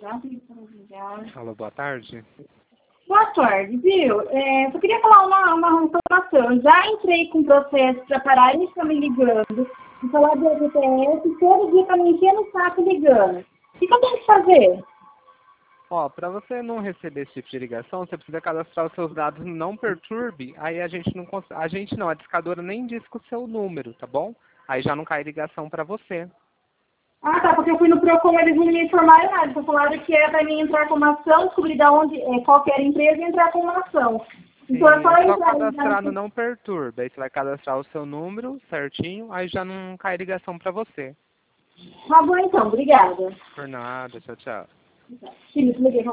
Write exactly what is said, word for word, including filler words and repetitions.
Alô, boa tarde. Boa tarde, viu? É, só queria falar uma, uma informação. Já entrei com processo para parar, eles estão me ligando. E falar do F P S, todo dia está me enchendo o saco ligando. O que eu tenho que fazer? Ó, para você não receber esse tipo de ligação, você precisa cadastrar os seus dados no Não Perturbe, aí a gente não cons... a gente não, a discadora nem diz com o seu número, tá bom? Aí já não cai ligação para você. Ah, tá, porque eu fui no Procon, eles não me informaram nada. Só falaram que é para mim entrar com uma ação, descobrir de onde, é, qualquer empresa e entrar com uma ação. Então Sim, é só é só entrar cadastrar no no... Não Perturbe, aí você vai cadastrar o seu número certinho, aí já não cai ligação para você. Tá bom então, obrigada. Por nada, tchau, tchau. Sim, liguei.